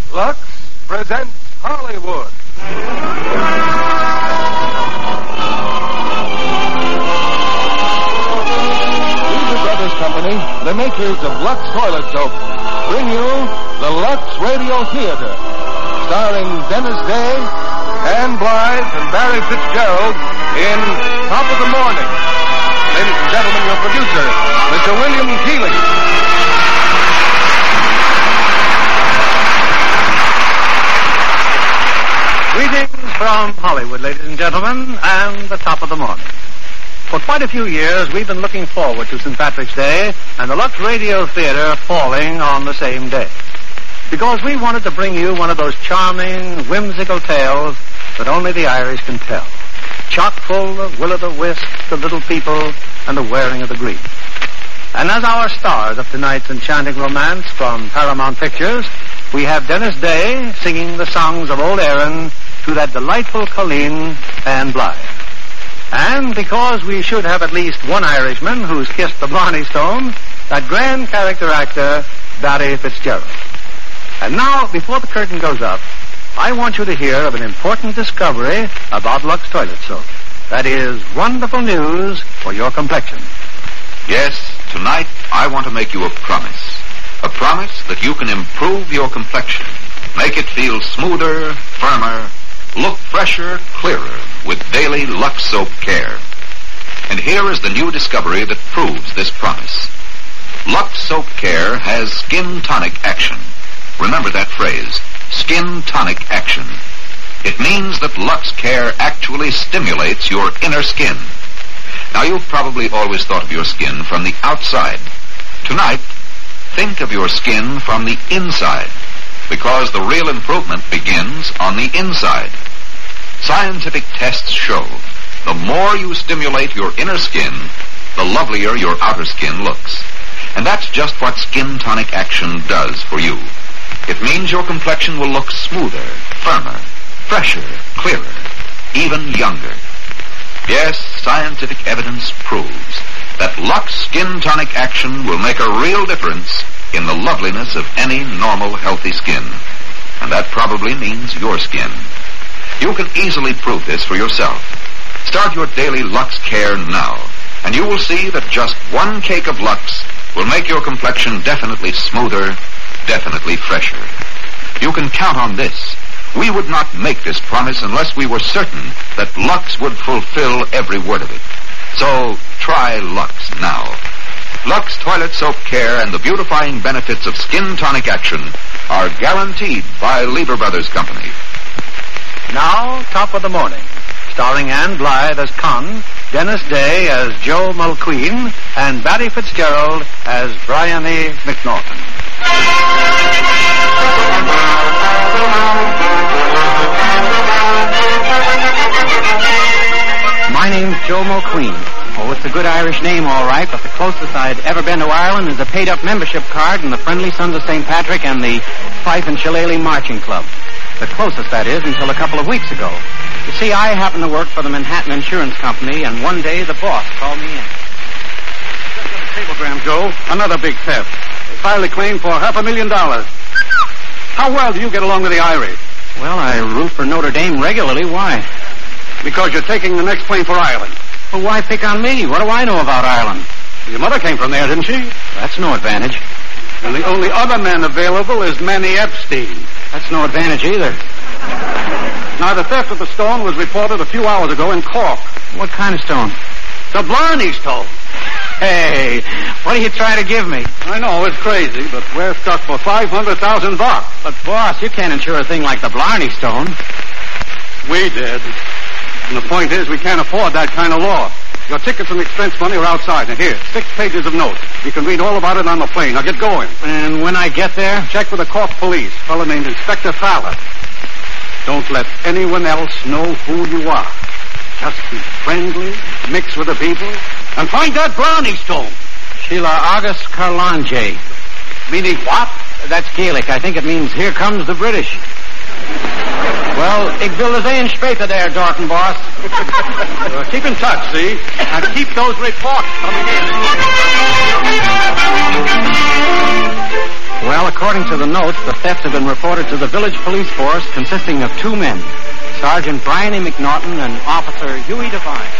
Lux presents Hollywood. Weaver Brothers Company, the makers of Lux Toilet Soap, bring you the Lux Radio Theater, starring Dennis Day, Ann Blythe, and Barry Fitzgerald in Top of the Morning. Ladies and gentlemen, your producer, Mr. William Keighley. Greetings from Hollywood, ladies and gentlemen, and the Top of the Morning. For quite a few years, we've been looking forward to St. Patrick's Day and the Lux Radio Theater falling on the same day. Because we wanted to bring you one of those charming, whimsical tales that only the Irish can tell. Chock full of will-o'-the-wisp, the little people, and the wearing of the green. And as our stars of tonight's enchanting romance from Paramount Pictures, we have Dennis Day singing the songs of Old Erin to that delightful Colleen Ann Blythe. And because we should have at least one Irishman who's kissed the Blarney Stone, that grand character actor, Barry Fitzgerald. And now, before the curtain goes up, I want you to hear of an important discovery about Lux Toilet Soap. That is wonderful news for your complexion. Yes, tonight I want to make you a promise. A promise that you can improve your complexion, make it feel smoother, firmer, look fresher, clearer with daily Lux Soap Care. And here is the new discovery that proves this promise. Lux Soap Care has skin tonic action. Remember that phrase, skin tonic action. It means that Lux Care actually stimulates your inner skin. Now, you've probably always thought of your skin from the outside. Tonight, think of your skin from the inside, because the real improvement begins on the inside. Scientific tests show the more you stimulate your inner skin, the lovelier your outer skin looks. And that's just what Skin Tonic Action does for you. It means your complexion will look smoother, firmer, fresher, clearer, even younger. Yes, scientific evidence proves that Lux Skin Tonic Action will make a real difference in the loveliness of any normal, healthy skin. And that probably means your skin. You can easily prove this for yourself. Start your daily Lux Care now, and you will see that just one cake of Lux will make your complexion definitely smoother, definitely fresher. You can count on this. We would not make this promise unless we were certain that Lux would fulfill every word of it. So, try Lux now. Lux Toilet Soap Care and the beautifying benefits of Skin Tonic Action are guaranteed by Lever Brothers Company. Now, Top of the Morning, starring Ann Blythe as Con, Dennis Day as Joe Mulqueen, and Barry Fitzgerald as Bryony McNaughton. My name's Joe Mulqueen. Oh, it's a good Irish name, all right, but the closest I'd ever been to Ireland is a paid-up membership card in the Friendly Sons of St. Patrick and the Fife and Shillelagh Marching Club. The closest, that is, until a couple of weeks ago. You see, I happen to work for the Manhattan Insurance Company, and one day the boss called me in. Cablegram, Joe. Another big theft. They filed a claim for $500,000. How well do you get along with the Irish? Well, I root for Notre Dame regularly. Why? Because you're taking the next plane for Ireland. Well, why pick on me? What do I know about Ireland? Your mother came from there, didn't she? That's no advantage. And the only other man available is Manny Epstein. That's no advantage either. Now, the theft of the stone was reported a few hours ago in Cork. What kind of stone? The Blarney Stone. Hey, what are you trying to give me? I know, it's crazy, but we're stuck for $500,000. But, boss, you can't insure a thing like the Blarney Stone. We did. And the point is, we can't afford that kind of loss. Your tickets and expense money are outside. Now, here, 6 pages of notes. You can read all about it on the plane. Now, get going. And when I get there? Check with the Cork police. A fellow named Inspector Fowler. Don't let anyone else know who you are. Just be friendly, mix with the people, and find that Blarney Stone. Sheila August Carlange. Meaning what? That's Gaelic. I think it means, here comes the British. Well, ik wil er zijn speten there, Dorton, boss. Keep in touch, see? And keep those reports coming in. Well, of course, according to the notes, the theft had been reported to the village police force consisting of 2 men, Sergeant Bryony McNaughton and Officer Huey Devine.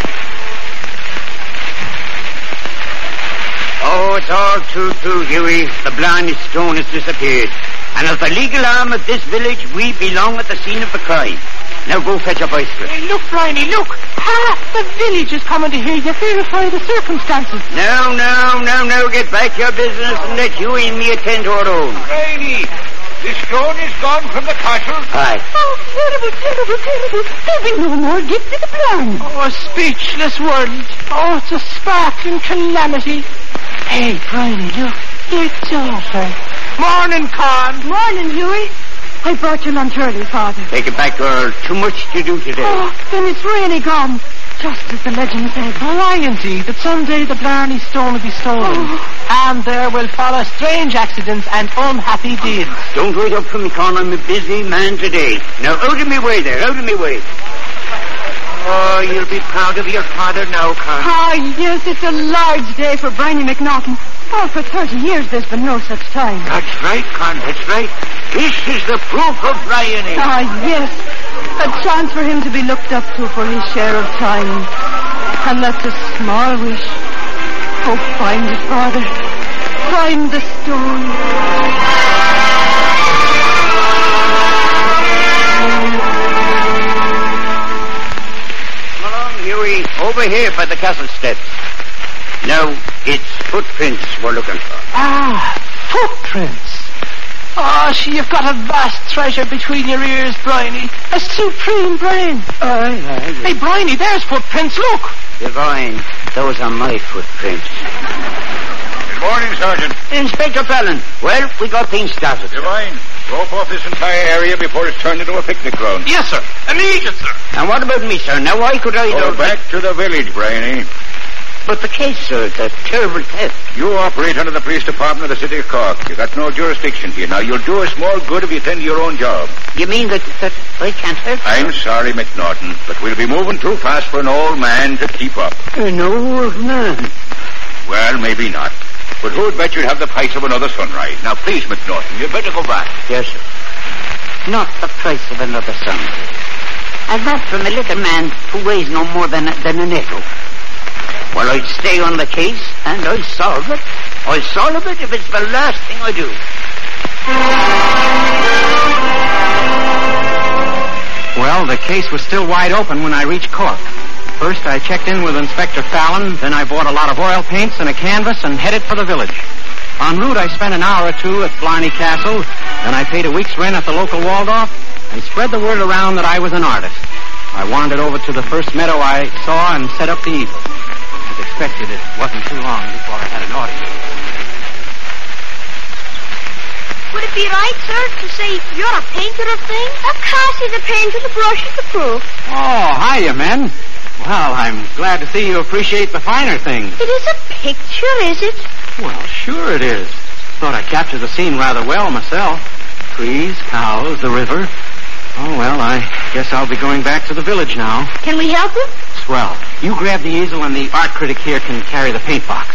Oh, it's all too true, Huey. The Blarney Stone has disappeared. And as the legal arm of this village, we belong at the scene of the crime. Now go fetch a bicycle. Hey, look, Bryony, look. Half the village is coming to hear you verify the circumstances. Now, get back to your business and let Huey and me attend to our own. Bryony, the stone is gone from the castle. Aye. Oh, terrible. There'll be no more gift to the Blarney. Oh, a speechless world. Oh, it's a sparkling calamity. Hey, Bryony, look. It's over. Morning, Con. Morning, Huey. I brought your lunch early, Father. Take it back, girl. Too much to do today. Oh, then it's really gone. Just as the legend said. Aye, indeed, that someday the Blarney Stone will be stolen. And there will follow strange accidents and unhappy deeds. Don't wait up for me, Con. I'm a busy man today. Now, out of me way there. Out of me way. Oh, you'll be proud of your father now, Con. Ah, yes, it's a large day for Bryony McNaughton. Oh, for 30 years there's been no such time. That's right, Con. That's right. This is the proof of Bryony. Ah, yes. A chance for him to be looked up to for his share of time. And that's a small wish. Oh, find it, Father. Find the stone. Come along, Huey. Over here by the castle steps. Now, it's footprints we're looking for. Ah, footprints. Oh, you've got a vast treasure between your ears, Bryony. A supreme brain. Aye. Hey, Bryony, there's footprints, look. Divine, those are my footprints. Good morning, Sergeant. Inspector Fallon. Well, we got things started. Divine, rope off this entire area before it's turned into a picnic ground. Yes, sir. Immediate, sir. And what about me, sir? Now, why could I... Go back to the village, Bryony. But the case, sir, the terrible theft. You operate under the police department of the city of Cork. You got no jurisdiction here. Now, you'll do a small good if you attend to your own job. You mean that I can't help? I'm sorry, McNaughton, but we'll be moving too fast for an old man to keep up. An old man? Well, maybe not. But who'd bet you'd have the price of another sunrise? Now, please, McNaughton, you'd better go back. Yes, sir. Not the price of another sunrise. And that from a little man who weighs no more than an echo. Well, I'll stay on the case, and I'll solve it. I'll solve it if it's the last thing I do. Well, the case was still wide open when I reached Cork. First, I checked in with Inspector Fallon, then I bought a lot of oil paints and a canvas and headed for the village. En route, I spent an hour or two at Blarney Castle, then I paid a week's rent at the local Waldorf and spread the word around that I was an artist. I wandered over to the first meadow I saw and set up the easel. As expected, it wasn't too long before I had an audience. Would it be right, sir, to say you're a painter of things? Of course he's a painter. The brush is the proof. Oh, hiya, men. Well, I'm glad to see you appreciate the finer things. It is a picture, is it? Well, sure it is. Thought I captured the scene rather well myself. Trees, cows, the river. Oh, well, I guess I'll be going back to the village now. Can we help you? Swell. You grab the easel and the art critic here can carry the paint box.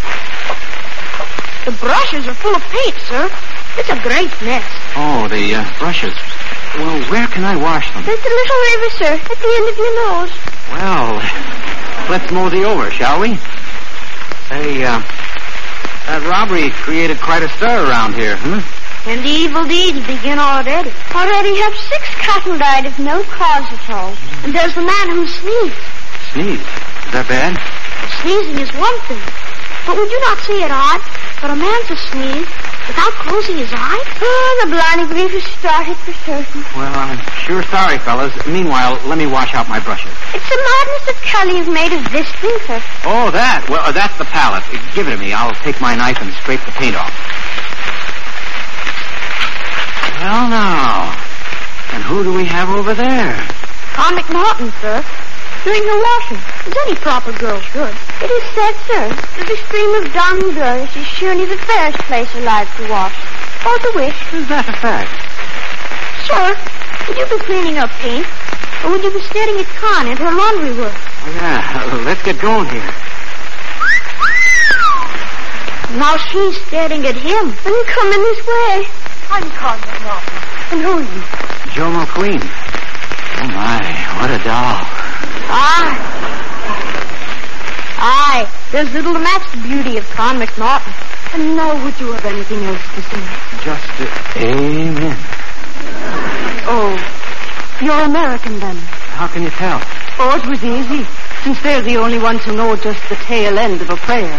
The brushes are full of paint, sir. It's a great mess. Oh, the brushes. Well, where can I wash them? There's a little river, sir, at the end of your nose. Well, let's mosey over, shall we? Say, that robbery created quite a stir around here, And the evil deeds begin already. Already have 6 cattle died of no cause at all. And there's the man who sneezed. Sneeze? Is that bad? Sneezing is one thing. But would you not say it odd for a man to sneeze without closing his eyes? Oh, the Blarney grief has started for certain. Well, I'm sure sorry, fellas. Meanwhile, let me wash out my brushes. It's the madness of Kelly who's made of this thing, sir. Oh, that? Well, that's the palette. Give it to me. I'll take my knife and scrape the paint off. Well, now. And who do we have over there? Con McNaughton, sir. Doing her washing, as any proper girl should. It is said, sir, that the stream of Don Girls is surely the fairest place alive to wash. Or to wish. Is that a fact? Sir, would you be cleaning up paint? Or would you be staring at Con and her laundry work? Oh, yeah. Let's get going here. Now she's staring at him and coming this way. I'm Conrad Norton. And who are you? Joe McQueen. Oh, my, what a doll. Aye, there's little to match the beauty of Con McNaughton. And now would you have anything else to say? Just amen. Oh, you're American then? How can you tell? Oh, it was easy, since they're the only ones who know just the tail end of a prayer.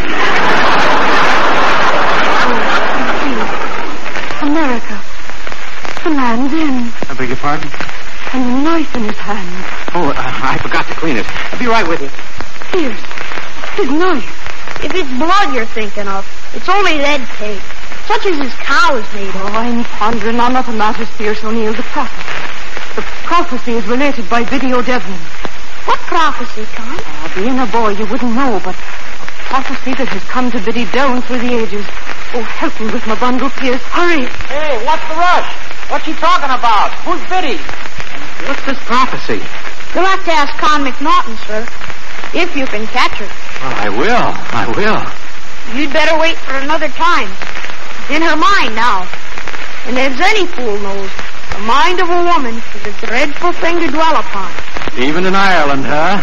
America. The man's in. I beg your pardon? And a knife in his hand. Oh, I forgot to clean it. I'll be right with you. Here's his knife. If it's blood you're thinking of, it's only lead tape, such as his cow is made of. Oh, I'm pondering on other matters, Pierce O'Neill, the prophet. The prophecy is related by Biddy O'Devlin. What prophecy, Con? Being a boy, you wouldn't know, but a prophecy that has come to Biddy down through the ages. Oh, help me with my bundle, Pierce. Hurry. Hey, what's the rush? What's she talking about? Who's Biddy? What's this prophecy? You'll have to ask Con McNaughton, sir, if you can catch her. Well, I will. You'd better wait for another time. It's in her mind now. And as any fool knows, the mind of a woman is a dreadful thing to dwell upon. Even in Ireland, huh?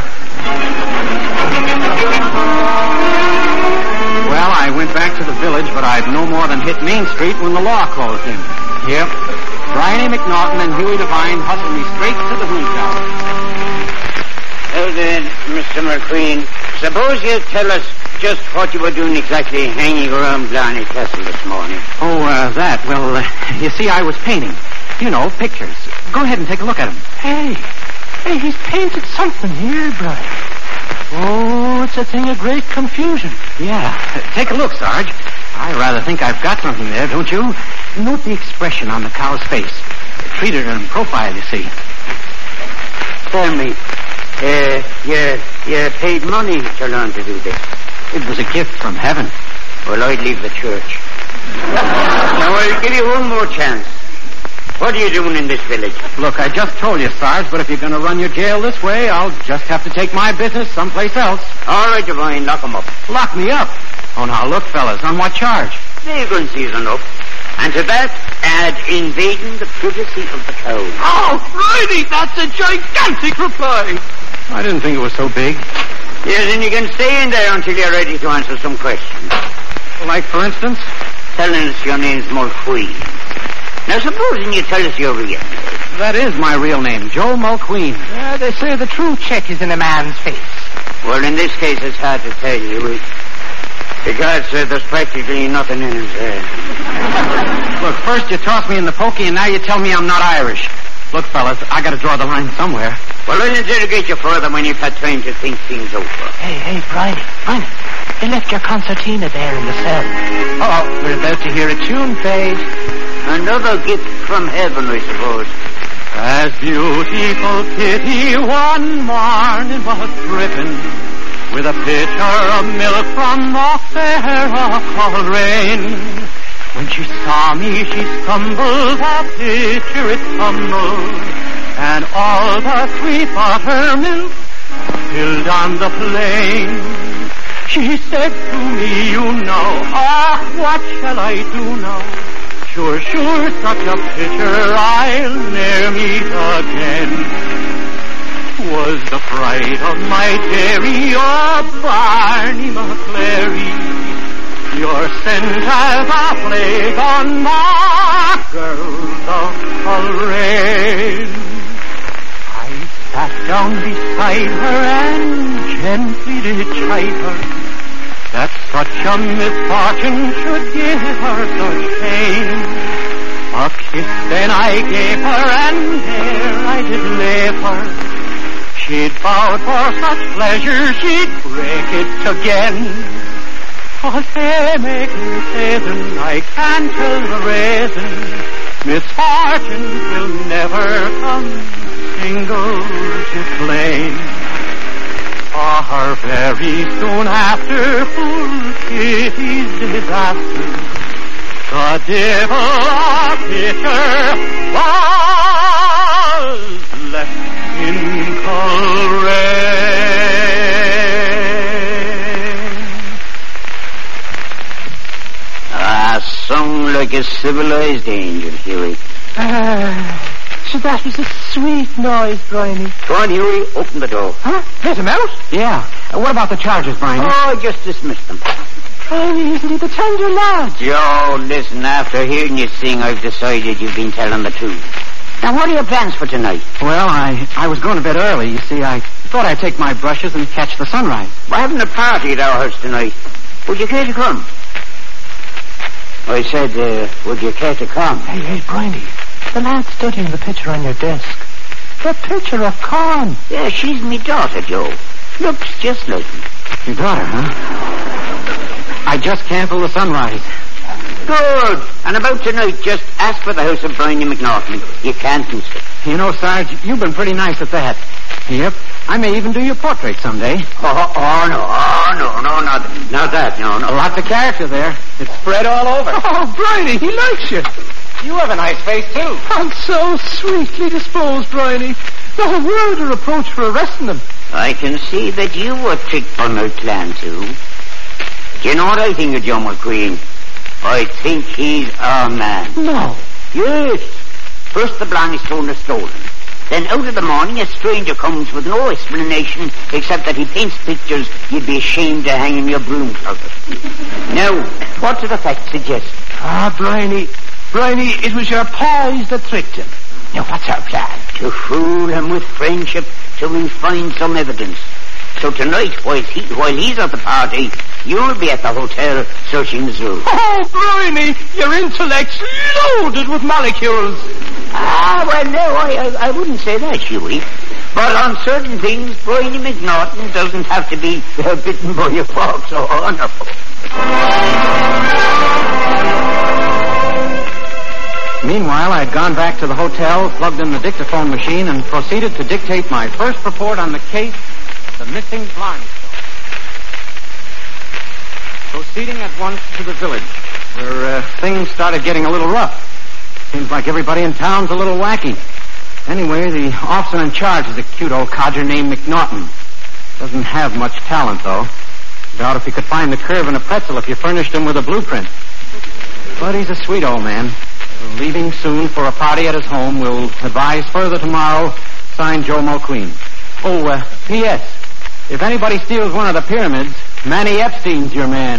Well, I went back to the village, but I'd no more than hit Main Street when the law closed in. Yep. Bryony McNaughton and Huey Devine hustled me straight to the Hoon Tower. Well then, Mr. McQueen, suppose you tell us just what you were doing exactly hanging around Blarney Castle this morning. Oh, that. Well, you see, I was painting. You know, pictures. Go ahead and take a look at them. Hey, he's painted something here, Brian. Oh, it's a thing of great confusion. Yeah. Take a look, Sarge. I rather think I've got something there, don't you? Note the expression on the cow's face. Treat it in profile, you see. Tell me, you paid money to learn to do this? It was a gift from heaven. Well, I'd leave the church. Now, I'll give you one more chance. What are you doing in this village? Look, I just told you, Sarge, but if you're going to run your jail this way, I'll just have to take my business someplace else. All right, Devine, lock 'em up. Lock me up? Oh, now, look, fellas, on what charge? Vagrancy's enough. And to that, add invading the privacy of the cow. Oh, Friday, that's a gigantic reply. I didn't think it was so big. Yes, and you can stay in there until you're ready to answer some questions. Like, for instance? Telling us your name's McQueen. Now, supposing you tell us your real name. That is my real name, Joe Mulqueen. Yeah, they say the true check is in a man's face. Well, in this case, it's hard to tell you. Because there's practically nothing in his head. Look, first you toss me in the pokey, and now you tell me I'm not Irish. Look, fellas, I got to draw the line somewhere. Well, I'll interrogate you further when you've had time to think things over. Hey, Brian. They left your concertina there in the cell. Oh, we're about to hear a tune fade. Another gift from heaven, I suppose. As beautiful pity one morning was driven with a pitcher of milk from the fair called rain. When she saw me, she stumbled, a pitcher it tumbled, and all the sweet butter milk spilled on the plain. She said to me, you know, what shall I do now? Sure, such a pitcher I'll ne'er meet again. Was the pride of my dairy, Barney McClary. Your scent as a plague on my girls of Coleraine. I sat down beside her and gently did chide her that such a misfortune should give her such pain. A kiss then I gave her, and there I did leave her. She'd vowed for such pleasure she'd break it again. 'Cause they make season, I can't tell the reason. Misfortunes will never come single to blame. For very soon after full pity's disaster, the devil of Peter was left in Coleraine. like a civilized angel, Huey. So that was a sweet noise, Bryony. Go on, Huey, open the door. Huh? Let him out? Yeah. What about the charges, Bryony? Oh, just dismiss them. Bryony, isn't he the tender lad? Joe, listen, after hearing you sing, I've decided you've been telling the truth. Now, what are your plans for tonight? Well, I was going to bed early. You see, I thought I'd take my brushes and catch the sunrise. We're having a party at our house tonight. Would you care to come? I said, would you care to come? Hey, Bryony, the lad's studying the picture on your desk. The picture of Con. Yeah, she's me daughter, Joe. Looks just like me. Your daughter, huh? I just canceled the sunrise. Good. And about tonight, just ask for the house of Bryony McNaughton. You can't miss it. You know, Sarge, you've been pretty nice at that. Yep. I may even do your portrait someday. Oh, no, not that, no. Lots of character there. It's spread all over. Oh, Bryony, he likes you. You have a nice face, too. I'm so sweetly disposed, Bryony. Not a word or reproach for arresting them. I can see that you were tricked by my plan, too. Do you know what I think of John McQueen? I think he's our man. No. Yes. First the Blarney Stone is stolen. Then out of the morning a stranger comes with no explanation except that he paints pictures you'd be ashamed to hang in your broom closet. Now, what do the facts suggest? Bryony, it was your pies that tricked him. Now, what's our plan? To fool him with friendship till we find some evidence. So tonight, while he's at the party, you'll be at the hotel searching the zoo. Oh, Bryony, your intellect's loaded with molecules. Well, no, I wouldn't say that, Huey. But on certain things, Bryony McNaughton doesn't have to be bitten by a fox. Oh, no. Meanwhile, I'd gone back to the hotel, plugged in the dictaphone machine, and proceeded to dictate my first report on the case, the missing Blarney Stone. Proceeding at once to the village, where things started getting a little rough. Seems like everybody in town's a little wacky. Anyway, the officer in charge is a cute old codger named McNaughton. Doesn't have much talent, though. Doubt if he could find the curve in a pretzel if you furnished him with a blueprint. But he's a sweet old man. Leaving soon for a party at his home. Will advise further tomorrow. Signed, Joe Mulqueen. Oh, P.S. If anybody steals one of the pyramids, Manny Epstein's your man.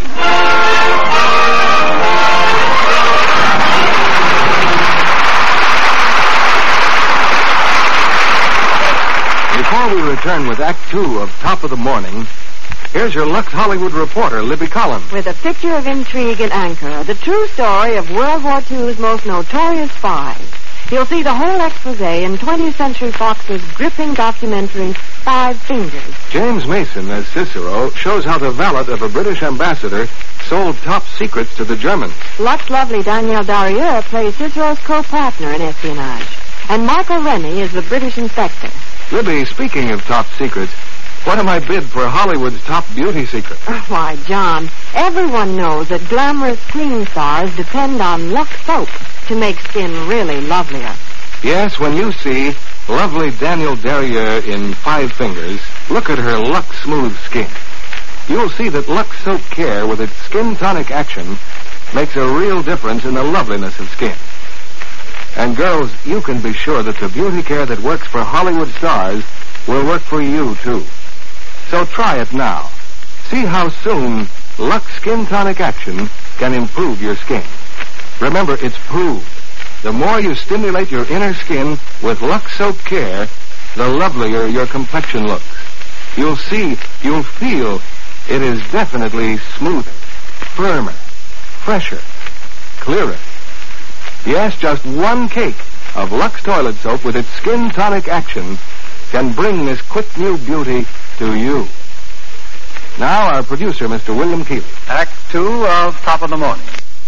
Before we return with Act 2 of Top of the Morning, here's your Lux Hollywood reporter, Libby Collins. With a picture of intrigue and anchor, the true story of World War II's most notorious spies. You'll see the whole expose in 20th Century Fox's gripping documentary, 5 Fingers. James Mason, as Cicero, shows how the valet of a British ambassador sold top secrets to the Germans. Lux lovely Danielle Darrieux plays Cicero's co-partner in espionage. And Michael Rennie is the British inspector. Libby, speaking of top secrets, what am I bid for Hollywood's top beauty secret? Why, John, everyone knows that glamorous clean stars depend on Lux soap to make skin really lovelier. Yes, when you see lovely Danielle Darrieux in 5 Fingers, look at her Lux Smooth skin. You'll see that Lux Soap Care, with its skin tonic action, makes a real difference in the loveliness of skin. And girls, you can be sure that the beauty care that works for Hollywood stars will work for you, too. So try it now. See how soon Lux Skin Tonic Action can improve your skin. Remember, it's proved. The more you stimulate your inner skin with Lux Soap Care, the lovelier your complexion looks. You'll see, you'll feel, it is definitely smoother, firmer, fresher, clearer. Yes, just 1 cake of Lux Toilet Soap with its Skin Tonic Action can bring this quick new beauty to you. Now, our producer, Mr. William Keeley. Act 2 of Top of the Morning.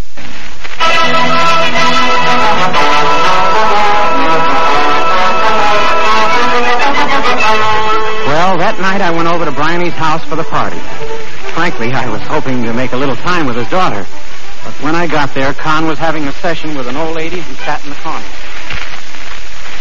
Well, that night I went over to Bryony's house for the party. Frankly, I was hoping to make a little time with his daughter. But when I got there, Con was having a session with an old lady who sat in the corner.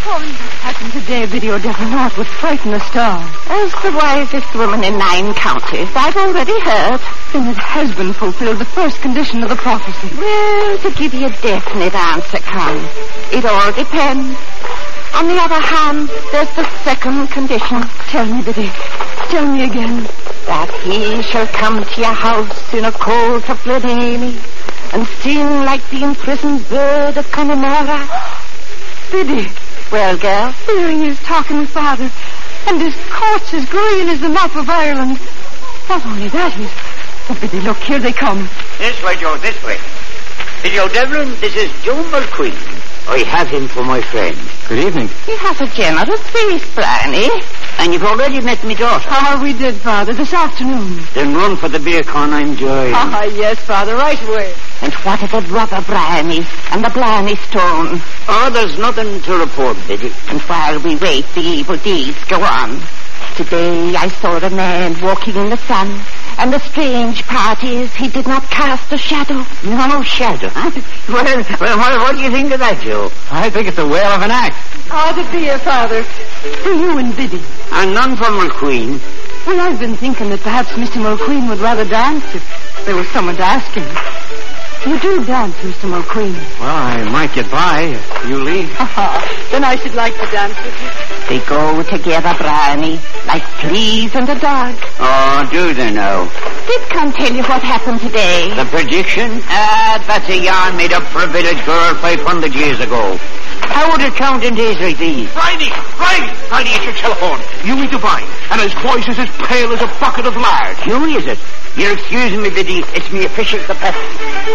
Oh, what happened today, Biddy O'Devil North would frighten a star. As the wisest woman in 9 counties, I've already heard. Then it has been fulfilled, the first condition of the prophecy. Well, to give you a definite answer, Con, it all depends. On the other hand, there's the second condition. Tell me, Biddy. Tell me again. That he shall come to your house in a colt of Glenaley and sing like the imprisoned bird of Connemara. Biddy. Well, girl? Here he is talking with Father, and his court's as green as the map of Ireland. Not only that, Oh, Biddy, look, here they come. This way, Joe, this way. Biddy O'Devlin, this is Joe Mulqueen. I have him for my friend. Good evening. He has a generous face, Blarney. And you've already met me daughter. Oh, we did, Father, this afternoon. Then run for the beer, Con, I'm joying. Ah, yes, Father, right away. And what of the brother Blarney and the Blarney Stone? Oh, there's nothing to report, Biddy. And while we wait, the evil deeds go on. Today I saw a man walking in the sun, and the strange part is he did not cast a shadow. No shadow, huh? Well, what do you think of that, Joe? I think it's a whale of an act. Oh, the beer, Father. For you and Biddy. And none for Mulqueen. Well, I've been thinking that perhaps Mr. Mulqueen would rather dance if there was someone to ask him. You do dance, Mr. Mulqueen. Well, I might get by if you leave. Then I should like to dance with you. They go together, Blarney, like fleas and a dog. Oh, do they now? Did Con tell you what happened today? The prediction? That's a yarn made up for a village girl 500 years ago. How would it count in days like these? Bridie, it's your telephone. You meet Divine, and his voice is as pale as a bucket of lard. Who is it? You're excusing me, Biddy. It's me official capacity.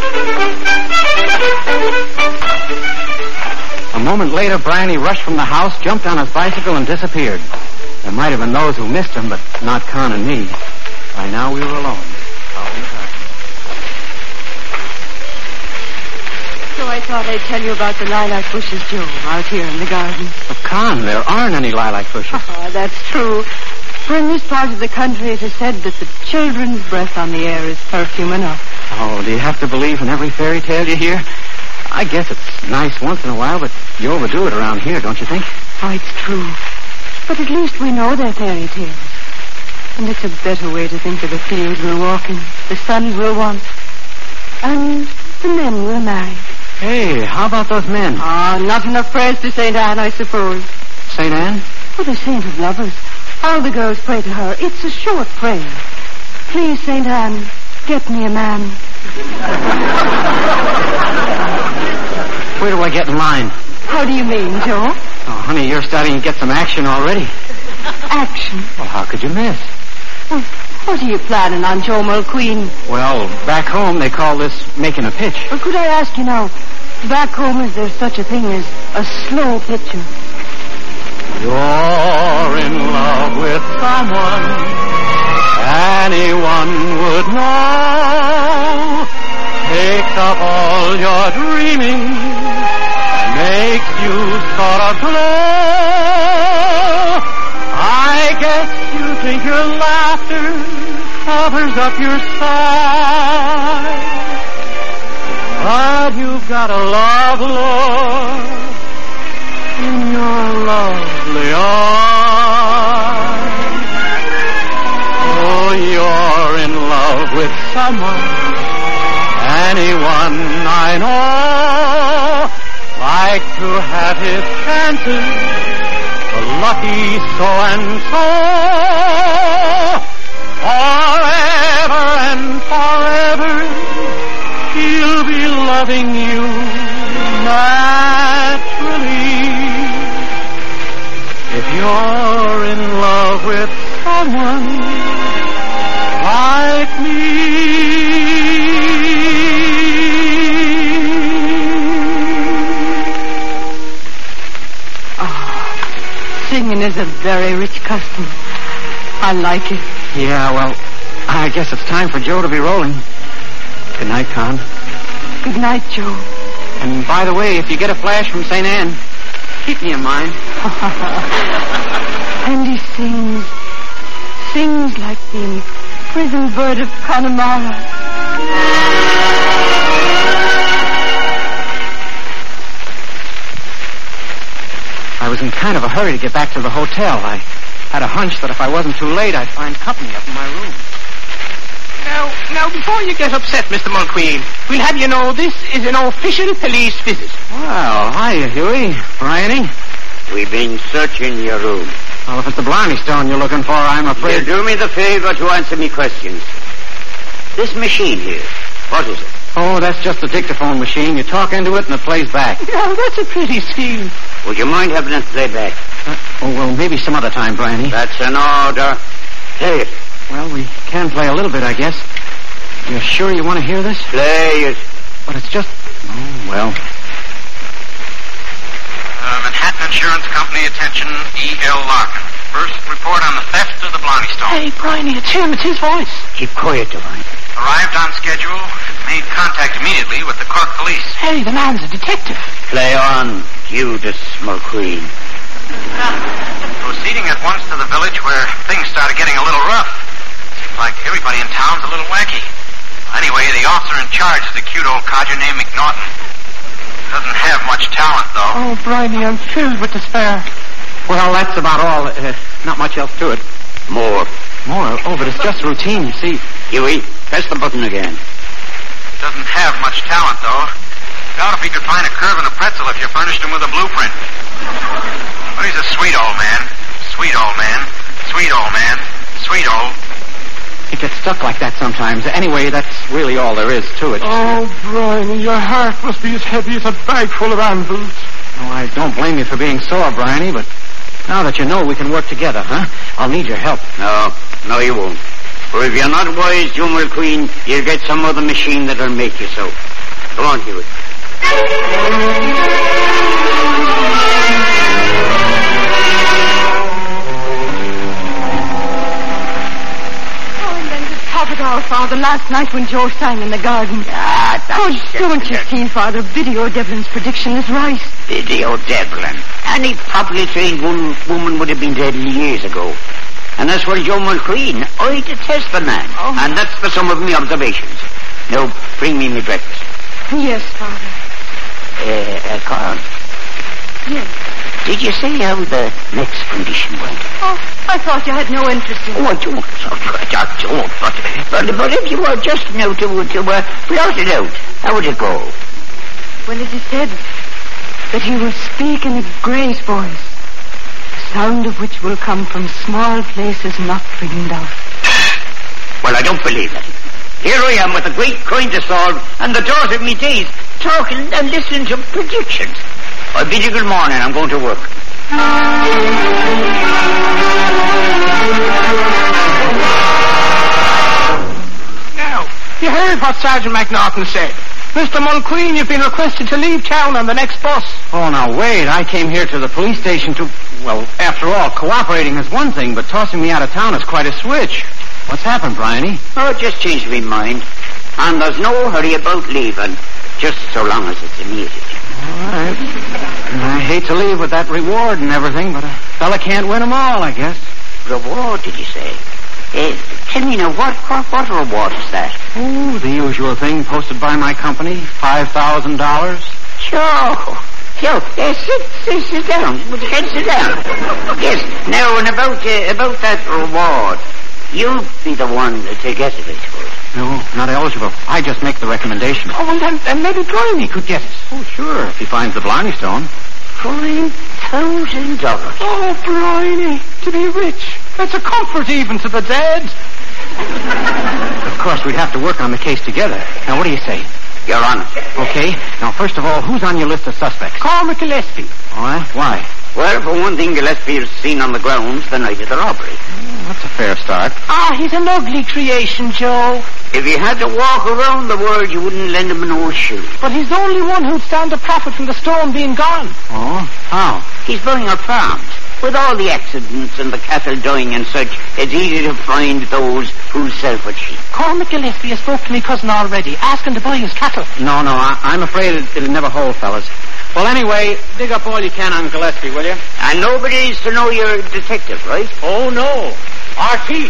A moment later, Blarney rushed from the house, jumped on his bicycle, and disappeared. There might have been those who missed him, but not Con and me. By now, we were alone. So I thought I'd tell you about the lilac bushes, Joe, out here in the garden. But Con, there aren't any lilac bushes. Oh, that's true. For in this part of the country, it is said that the children's breath on the air is perfume enough. Oh, do you have to believe in every fairy tale you hear? I guess it's nice once in a while, but you overdo it around here, don't you think? Oh, it's true. But at least we know they're fairy tales. And it's a better way to think of the fields we'll walk in, the sons we'll want, and the men we'll marry. Hey, how about those men? Ah, not enough prayers to St. Anne, I suppose. St. Anne? Oh, the saint of lovers. All the girls pray to her. It's a short prayer. Please, St. Anne, get me a man. Where do I get in line? How do you mean, Joe? Oh, honey, you're starting to get some action already. Action? Well, how could you miss? Well, what are you planning on, Joe Mulqueen? Well, back home they call this making a pitch. Well, could I ask you now, back home is there such a thing as a slow pitcher? You're in love with someone anyone would know. Takes up all your dreaming and makes you sort of glow. I guess you think your laughter covers up your sigh, but you've got a love lore in your lovely eyes. Oh, you're in love with someone, anyone I know, like to have his chances, a lucky so-and-so. Forever and forever, he'll be loving you naturally. If you're in love with someone like me. Oh, singing is a very rich custom. I like it. Yeah, well, I guess it's time for Joe to be rolling. Good night, Con. Good night, Joe. And by the way, if you get a flash from St. Anne, keep me in mind. And he sings like the imprisoned bird of Connemara. I I was in kind of a hurry to get back to the hotel. I had a hunch that if I wasn't too late, I'd find company up in my room. Now, before you get upset, Mr. Mulqueen, we'll have you know this is an official police visit. Well, hiya, Huey. Bryony. We've been searching your room. Well, if it's the Blarney Stone you're looking for, I'm afraid... You do me the favor to answer me questions. This machine here, what is it? Oh, that's just a dictaphone machine. You talk into it and it plays back. Now, that's a pretty scheme. Would you mind having it play back? Well, maybe some other time, Bryony. That's an order. Play it. Well, we can play a little bit, I guess. You're sure you want to hear this? Play it. But it's just... Oh, well... Manhattan Insurance Company, attention, E.L. Larkin. First report on the theft of the Blarney Stone. Hey, Bryony, it's him. It's his voice. Keep quiet, Divine. Arrived on schedule. Made contact immediately with the Cork police. Hey, the man's a detective. Play on, Judas Mulqueen. Proceeding at once to the village where things started getting a little rough. Seems like everybody in town's a little wacky. Anyway, the officer in charge is a cute old codger named McNaughton. Doesn't have much talent, though. Oh, Bryony, I'm filled with despair. Well, that's about all. Not much else to it. More? Oh, but it's just routine, you see. Huey, press the button again. Doesn't have much talent, though. Doubt if he could find a curve in a pretzel if you furnished him with a blueprint. But he's a sweet old man. Sweet old man. Sweet old man. Sweet old... It gets stuck like that sometimes. Anyway, that's really all there is to it. Oh, Bryony, your heart must be as heavy as a bag full of anvils. Oh, I don't blame you for being sore, Bryony, but now that you know we can work together, huh? I'll need your help. No, you won't. For if you're not wise, you Mulqueen, you'll get some other machine that'll make you so. Go on, Huey. Top it all, Father, last night when Joe sang in the garden. Don't you see, Father, Video Devlin's prediction is right. Video Devlin. Any properly trained woman would have been dead years ago. And as for Joe Mulqueen, I detest the man. Oh. And that's the sum of my observations. Now, bring me my breakfast. Yes, Father. Carl. Yes. Did you say how the next condition went? Oh, I thought you had no interest in it. Oh, I don't. But if you were just now to blot it out, how would it go? Well, it is said that he will speak in a great voice, the sound of which will come from small places not dreamed of. Well, I don't believe it. Here I am with a great crime to solve, and the daughter of me days, talking and listening to predictions. I bid you good morning. I'm going to work. Now, you heard what Sergeant McNaughton said. Mr. Mulqueen, you've been requested to leave town on the next bus. Oh, now, wait. I came here to the police station to... Well, after all, cooperating is one thing, but tossing me out of town is quite a switch. What's happened, Bryony? Oh, just changed my mind. And there's no hurry about leaving, just so long as it's immediate. All right. I hate to leave with that reward and everything, but a fella can't win them all, I guess. Reward, did you say? Tell me now, what reward is that? Oh, the usual thing posted by my company, $5,000. Sure. Sit down. Sit down. Yes, now, and about that reward, you'll be the one to get it, I suppose. No, not eligible. I just make the recommendation. Oh, well, then maybe Bryony could get it. Oh, sure, if he finds the Blarney Stone. $5,000. Oh, Bryony, to be rich. That's a comfort even to the dead. Of course, we'd have to work on the case together. Now, what do you say? You're on it. Okay. Now, first of all, who's on your list of suspects? Cormac Gillespie. Oh, why? Well, for one thing, Gillespie was seen on the grounds the night of the robbery. That's a fair start. He's an ugly creation, Joe. If he had to walk around the world, you wouldn't lend him an old shoe. But he's the only one who'd stand to profit from the stone being gone. Oh? How? He's buying our farms. With all the accidents and the cattle dying and such, it's easy to find those who'll sell for cheap. Cormac Gillespie has spoke to me cousin already, asking to buy his cattle. No, I'm afraid it'll never hold, fellas. Well, anyway, dig up all you can on Gillespie, will you? And nobody's to know you're a detective, right? Oh, no. RT.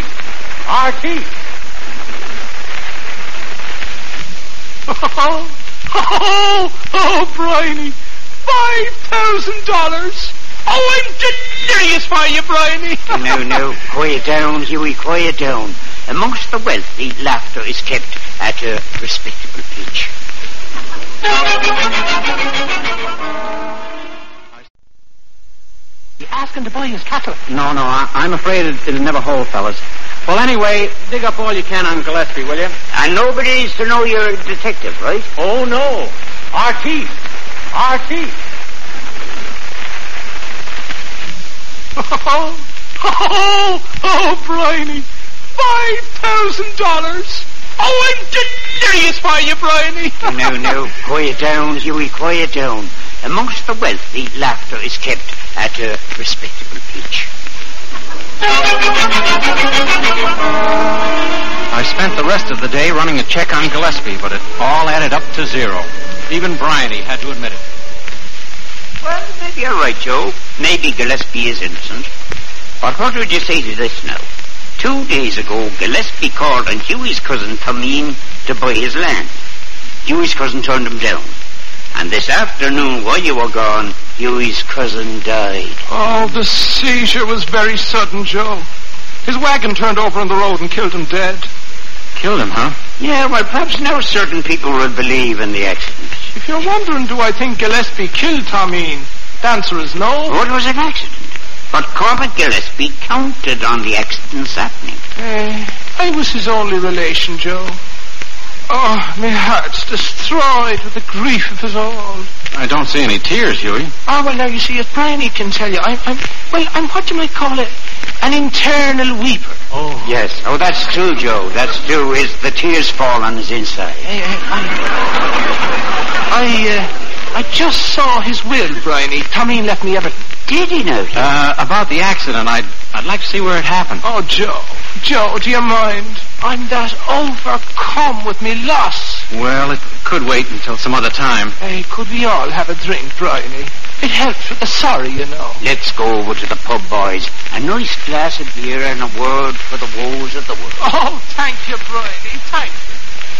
Oh, Bryony. $5,000. Oh, I'm delirious for you, Bryony. No. Quiet down, Huey, quiet down. Amongst the wealthy, laughter is kept at a respectable pitch. You asking to buy his cattle? No, I'm afraid it'll never hold, fellas. Well, anyway, dig up all you can on Gillespie, will you? And nobody's to know you're a detective, right? Oh, no. R.T. Oh, Bryony. $5,000. Oh, I'm delirious for you, Bryony. No. Quiet down, Huey, quiet down. Amongst the wealthy, laughter is kept at a respectable pitch. I spent the rest of the day running a check on Gillespie, but it all added up to zero. Even Bryony had to admit it. Well, maybe you're right, Joe. Maybe Gillespie is innocent. But what would you say to this now? 2 days ago, Gillespie called on Huey's cousin Tomine to buy his land. Huey's cousin turned him down. And this afternoon, while you were gone, Huey's cousin died. Oh, the seizure was very sudden, Joe. His wagon turned over on the road and killed him dead. Killed him, huh? Yeah, well, perhaps now certain people will believe in the accident. If you're wondering, do I think Gillespie killed Tomine? The answer is no. Well, it was an accident. But Cormac Gillespie counted on the accidents happening. I was his only relation, Joe. Oh, my heart's destroyed with the grief of it all. I don't see any tears, Huey. Oh, well, now, you see, as Bryony can tell you, I'm what you might call it, an internal weeper. Oh. Yes. Oh, that's true, Joe. That's true. The tears fall on his inside. I just saw his will, Bryony. Tomine left me everything. Did he know? About the accident, I'd like to see where it happened. Oh, Joe, do you mind? I'm that overcome with me loss. Well, it could wait until some other time. Hey, could we all have a drink, Bryony? It helps with the sorry, you know. Let's go over to the pub, boys. A nice glass of beer and a word for the woes of the world. Oh, thank you, Bryony, thank you.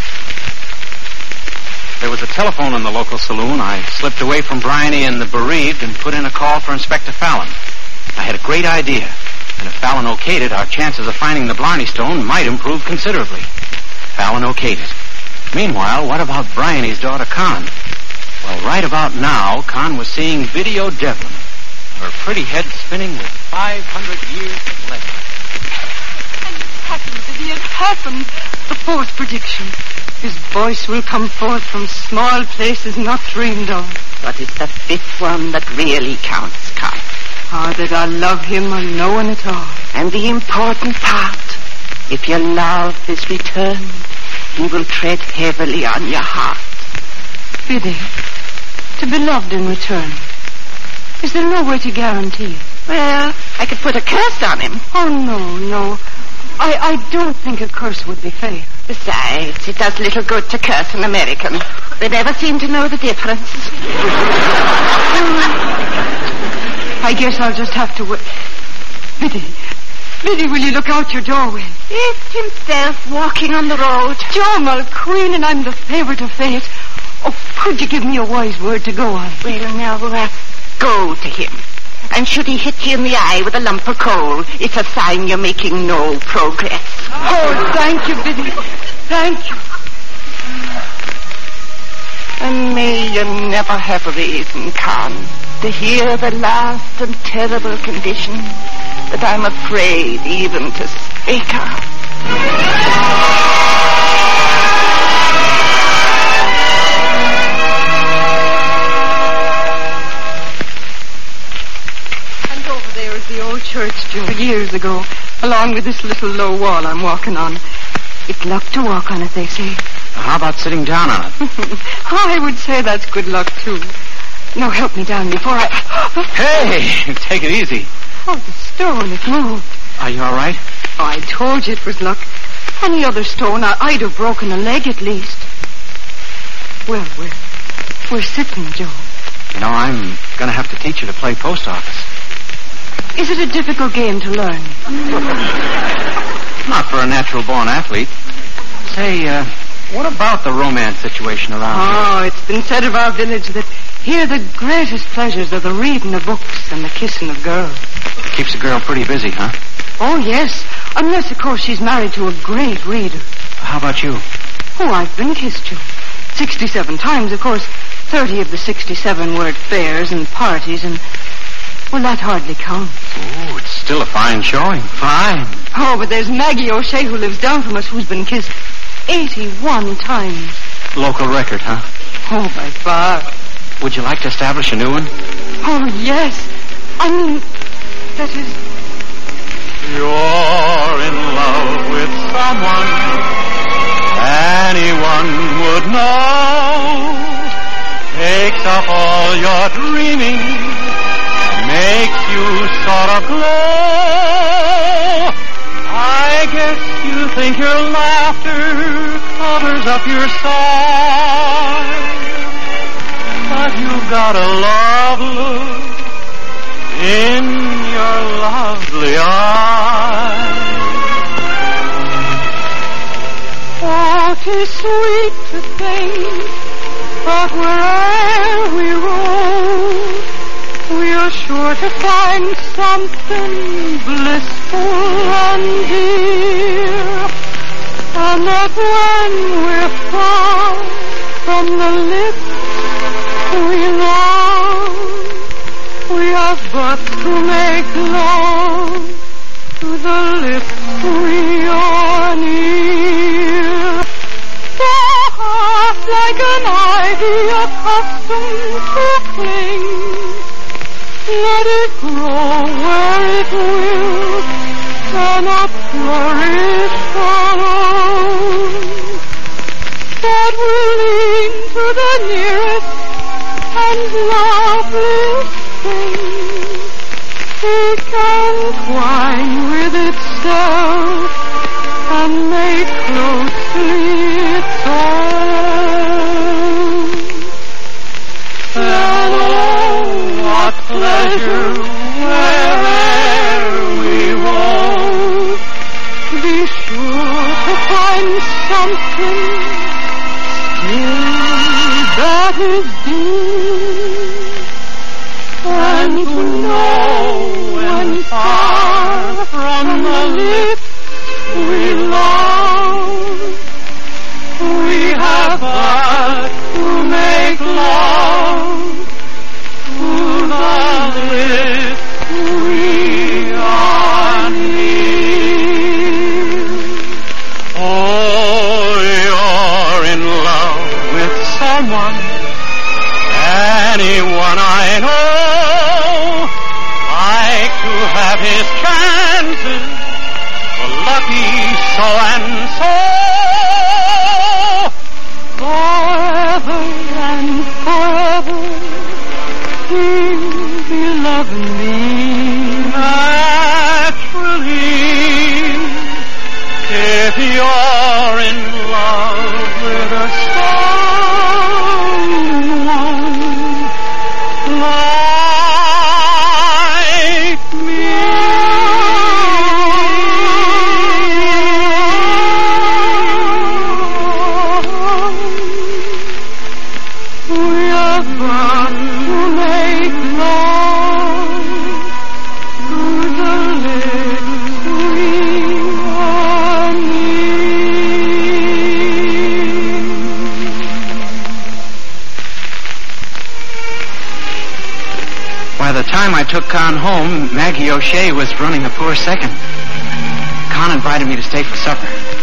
There was a telephone in the local saloon. I slipped away from Bryony and the bereaved and put in a call for Inspector Fallon. I had a great idea, and if Fallon okayed it, our chances of finding the Blarney Stone might improve considerably. Fallon okayed it. Meanwhile, what about Bryony's daughter, Con? Well, right about now, Con was seeing Video Devlin, her pretty head spinning with 500 years of legend. It's happened, Biddy, it happened. The fourth prediction. His voice will come forth from small places not dreamed of. But it's the fifth one that really counts, Con. Ah, that I love him or no one at all. And the important part, if your love is returned, he will tread heavily on your heart. Biddy, to be loved in return, is there no way to guarantee it? Well, I could put a curse on him. Oh, no. I don't think a curse would be fair. Besides, it does little good to curse an American. They never seem to know the difference. I guess I'll just have to wait. Biddy, will you look out your doorway? It's himself walking on the road. Joe Mulqueen, and I'm the favourite of fate. Oh, could you give me a wise word to go on? Well, now, go to him. And should he hit you in the eye with a lump of coal, it's a sign you're making no progress. Oh, thank you, Biddy. Thank you. And may you never have reason, Con, to hear the last and terrible condition that I'm afraid even to speak of. The old church, Joe, years ago, along with this little low wall I'm walking on. It's luck to walk on it, they say. How about sitting down on it? I would say that's good luck, too. Now help me down before I... Hey, take it easy. Oh, the stone, it moved. Are you all right? Oh, I told you it was luck. Any other stone, I'd have broken a leg at least. Well, we're sitting, Joe. You know, I'm going to have to teach you to play post office. Is it a difficult game to learn? Not for a natural-born athlete. Say, what about the romance situation around here? Oh, it's been said of our village that Here the greatest pleasures are the reading of books and the kissing of girls. Keeps a girl pretty busy, huh? Oh, yes. Unless, of course, she's married to a great reader. How about you? Oh, I've been kissed, Joe. 67 times, of course. 30 of the 67 were at fairs and parties, and... well, that hardly counts. Oh, it's still a fine showing. Fine. Oh, but there's Maggie O'Shea, who lives down from us, who's been kissed 81 times. Local record, huh? Oh, by far. Would you like to establish a new one? Oh, yes. I mean, that is... You're in love with someone anyone would know. Takes up all your dreaming, makes you sort of glow. I guess you think your laughter covers up your sighs, but you've got a love look in your lovely eyes. Oh, 'tis sweet to think that where'er we roam, we're sure to find something blissful and dear, and that when we're far from the lips we love, we have but to make love to the lips we are near. The heart, like an ivy accustomed to cling, let it grow where it will, cannot flourish alone. But we'll lean to the nearest and loveliest thing. It can twine with itself and make closely its own. And oh, what pleasure wherever we roam, be sure to find something still that is dear, and to know when far from the lips we love, we have but to make love to the lips we are near. Oh, you're in love with someone, anyone I know, like to have his chances, lucky so and so. Forever and forever, he'll be loving me naturally. If you're in love with a someone like me. I took Con home, Maggie O'Shea was running a poor second. Con invited me to stay for supper.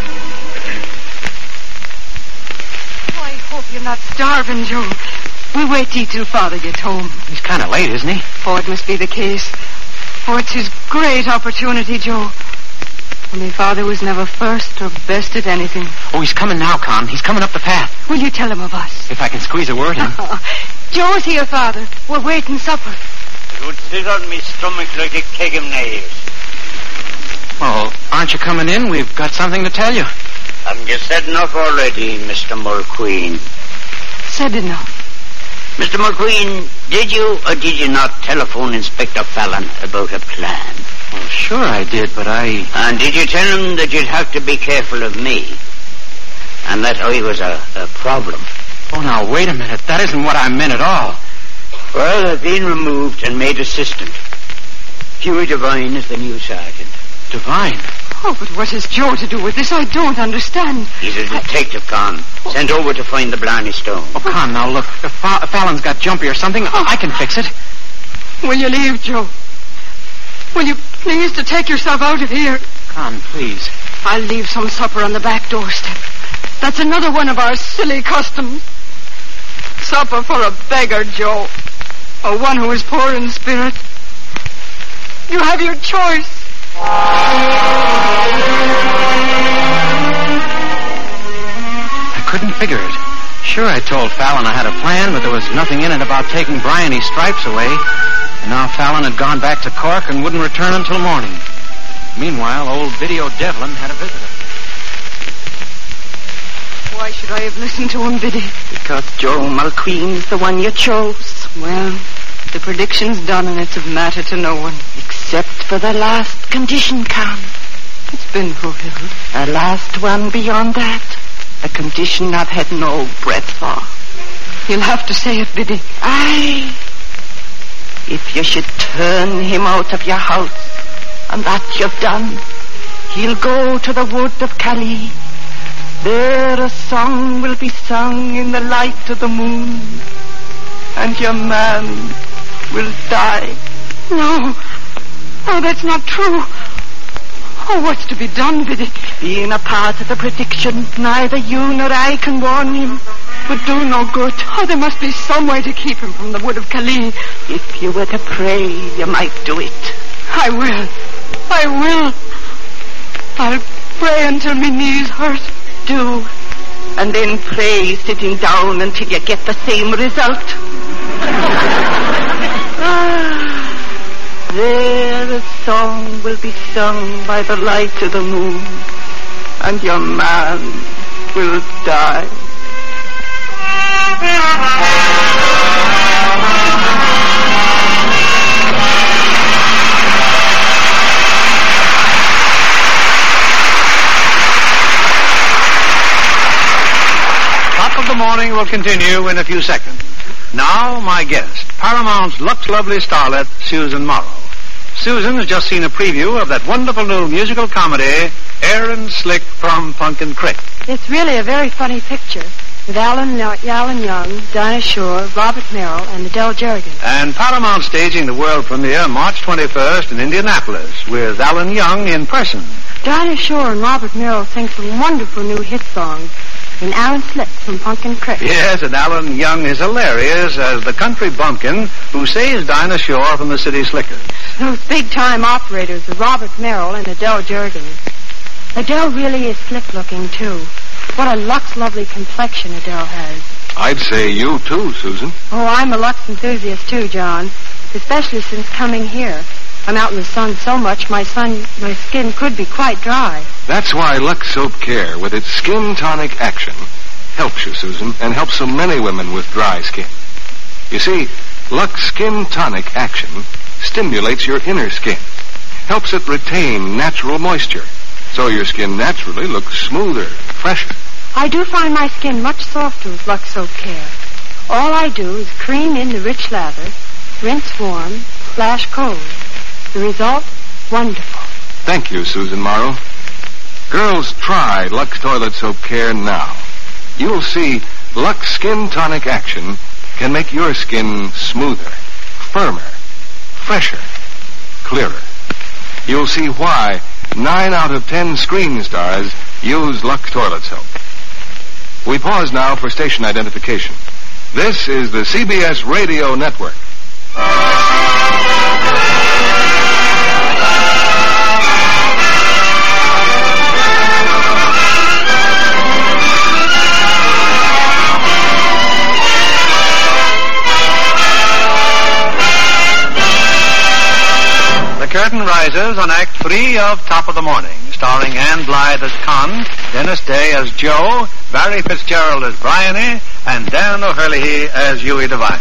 Oh, I hope you're not starving, Joe. We'll wait till Father gets home. He's kind of late, isn't he? Oh, it must be the case. Oh, it's his great opportunity, Joe. Only Father was never first or best at anything. Oh, he's coming now, Con. He's coming up the path. Will you tell him of us? If I can squeeze a word in. Joe's here, Father. We're waiting supper. It would sit on me stomach like a keg of nails. Well, aren't you coming in? We've got something to tell you. Haven't you said enough already, Mr. Mulqueen? Said enough. Mr. Mulqueen, did you or did you not telephone Inspector Fallon about a plan? Well, sure I did, but I... And did you tell him that you'd have to be careful of me? And that I was a problem? Oh, now, wait a minute. That isn't what I meant at all. Well, I've been removed and made assistant. Huey Devine is the new sergeant. Devine? Oh, but what has Joe to do with this? I don't understand. He's a detective, Con. Sent over to find the Blarney Stone. Oh, Con, now look. If Fallon's got jumpy or something, I can fix it. Will you leave, Joe? Will you please to take yourself out of here? Con, please. I'll leave some supper on the back doorstep. That's another one of our silly customs. Supper for a beggar, Joe. Or one who is poor in spirit. You have your choice. I couldn't figure it. Sure, I told Fallon I had a plan, but there was nothing in it about taking Bryony's stripes away. And now Fallon had gone back to Cork and wouldn't return until morning. Meanwhile, old Biddy O'Devlin had a visitor. Why should I have listened to him, Biddy? Because Joe Mulqueen's the one you chose. Well, the prediction's done and it's of matter to no one. Except for the last condition, Con. It's been fulfilled. The last one beyond that. A condition I've had no breath for. You'll have to say it, Biddy. Aye. If you should turn him out of your house, and that you've done, he'll go to the wood of Calais. There a song will be sung in the light of the moon, and your man will die. No. Oh, that's not true. Oh, what's to be done, Biddy? Being a part of the prediction, neither you nor I can warn him. Would do no good. Oh, there must be some way to keep him from the wood of Calais. If you were to pray, you might do it. I will. I'll pray until my knees hurt. Do. And then pray sitting down until you get the same result. There a song will be sung by the light of the moon, and your man will die. Top of the Morning will continue in a few seconds. Now, my guest, Paramount's Lux Lovely starlet, Susan Morrow. Susan has just seen a preview of that wonderful new musical comedy, Aaron Slick from Pumpkin Creek. It's really a very funny picture with Alan Young, Dinah Shore, Robert Merrill, and Adele Jerrigan. And Paramount staging the world premiere March 21st in Indianapolis with Alan Young in person. Dinah Shore and Robert Merrill sing some wonderful new hit songs. And Aaron Slick from Pumpkin Creek. Yes, and Alan Young is hilarious as the country bumpkin who saves Dinah Shore from the city slickers. Those big-time operators are Robert Merrill and Adele Jerrigan. Adele really is slick-looking, too. What a Lux Lovely complexion Adele has. I'd say you, too, Susan. Oh, I'm a Lux enthusiast, too, John. Especially since coming here. I'm out in the sun so much, my skin could be quite dry. That's why Lux Soap Care, with its skin tonic action, helps you, Susan, and helps so many women with dry skin. You see, Lux Skin Tonic Action stimulates your inner skin, helps it retain natural moisture, so your skin naturally looks smoother, fresher. I do find my skin much softer with Lux Soap Care. All I do is cream in the rich lather, rinse warm, splash cold. The result? Wonderful. Thank you, Susan Morrow. Girls, try Lux Toilet Soap Care now. You'll see Lux Skin Tonic Action can make your skin smoother, firmer, fresher, clearer. You'll see why 9 out of 10 screen stars use Lux Toilet Soap. We pause now for station identification. This is the CBS Radio Network. The curtain rises on Act 3 of Top of the Morning, starring Ann Blythe as Con, Dennis Day as Joe, Barry Fitzgerald as Bryony, and Dan O'Herlihy as Huey Devine.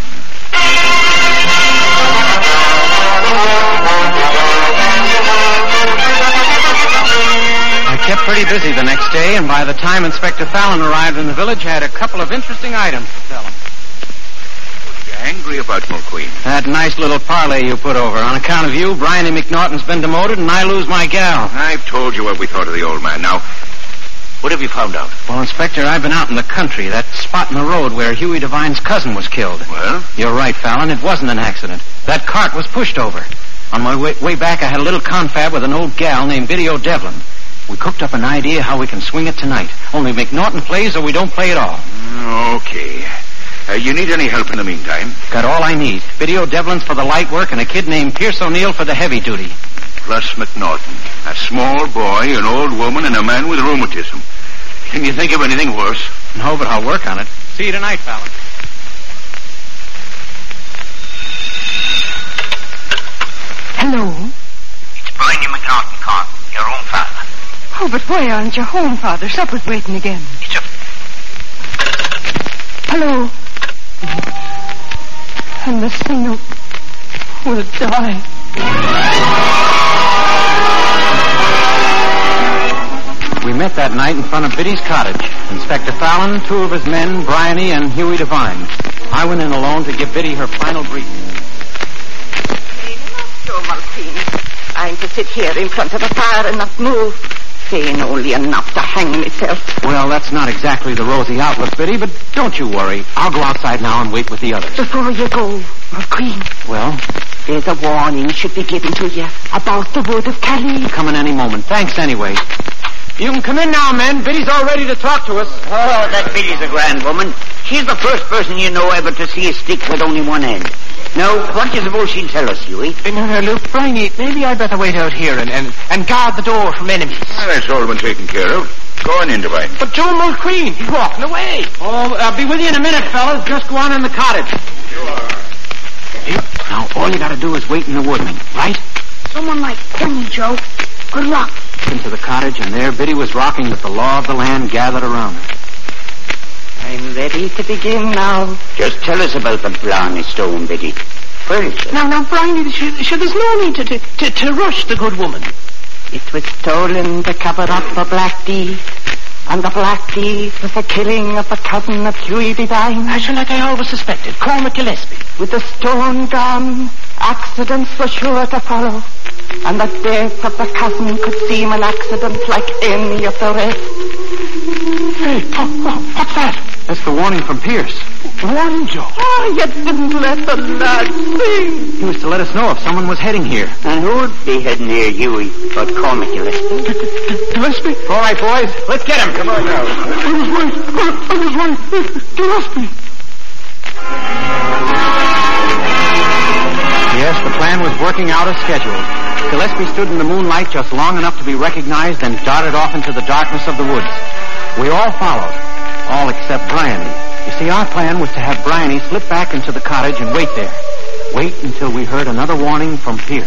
I kept pretty busy the next day, and by the time Inspector Fallon arrived in the village, I had a couple of interesting items to tell him. You're angry angry about, McQueen? That nice little parlay you put over. On account of you, Bryony McNaughton's been demoted, and I lose my gal. I've told you what we thought of the old man. Now, what have you found out? Well, Inspector, I've been out in the country, that spot in the road where Huey Devine's cousin was killed. Well? You're right, Fallon. It wasn't an accident. That cart was pushed over. On my way back, I had a little confab with an old gal named Biddy O'Devlin. We cooked up an idea how we can swing it tonight. Only McNaughton plays or we don't play at all. Okay. You need any help in the meantime? Got all I need. Biddy O'Devlin's for the light work and a kid named Pierce O'Neill for the heavy duty. Plus McNaughton. A small boy, an old woman, and a man with rheumatism. Can you think of anything worse? No, but I'll work on it. See you tonight, Fallon. Hello? It's Bryony McNaughton calling. Your own father. Oh, but why aren't you home, Father? Supper's waiting again. It's a... Hello? And the singer will die. We met that night in front of Biddy's cottage. Inspector Fallon, 2 of his men, Bryony, and Huey Devine. I went in alone to give Biddy her final briefing. So, Martine, I'm to sit here in front of the fire and not move, saying only enough to hang myself. Well, that's not exactly the rosy outlook, Biddy, but don't you worry. I'll go outside now and wait with the others. Before you go, Queen. Well? There's a warning should be given to you about the wood of Calais. Coming any moment. Thanks anyway. You can come in now, men. Biddy's all ready to talk to us. Oh, that Biddy's a grand woman. She's the first person you know ever to see a stick with only one end. Now, what do you suppose she'll tell us, Huey? No, look, Bryony, maybe I'd better wait out here and guard the door from enemies. Well, that's all been taken care of. Go on in, Devine. But Joe Mulqueen, he's walking away. Oh, I'll be with you in a minute, fellas. Just go on in the cottage. Here. Now, all you gotta do is wait in the woodman, right? Someone might kill me, Joe. Good luck. Into the cottage, and there Biddy was rocking with the law of the land gathered around her. I'm ready to begin now. Just tell us about the Blarney Stone, Biddy. Where is it? Now, Bryony, there's no need to rush the good woman. It was stolen to cover up the black deed. And the black deed was the killing of the cousin of Huey Devine. Like I always suspected, Cormac Gillespie. With the stone gone, accidents were sure to follow. And the death of the cousin could seem an accident like any of the rest. Hey, what's that? That's the warning from Pierce. Warning, Joe? Oh, you didn't let the lad sing. He was to let us know if someone was heading here. And who'd be heading here, Huey, but Cormac Gillespie? Gillespie? All right, boys, let's get him. Come on now. I was right. Gillespie. Yes, the plan was working out as scheduled. Gillespie stood in the moonlight just long enough to be recognized and darted off into the darkness of the woods. We all followed, all except Bryony. You see, our plan was to have Bryony slip back into the cottage and wait there. Wait until we heard another warning from Pierce.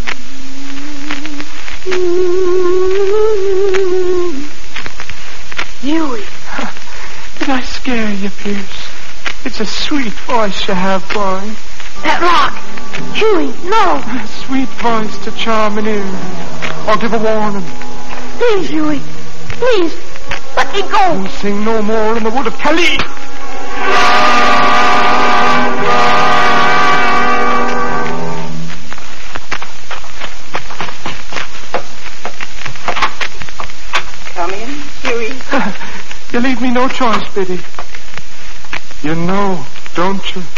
Huey. Did I scare you, Pierce? It's a sweet voice you have, boy. That rock. Huey, no. A sweet voice to charm an ear. Or give a warning. Please, Huey. Please. Let me go. And sing no more in the wood of Calais. Come in, Huey. You leave me no choice, Biddy. You know, don't you?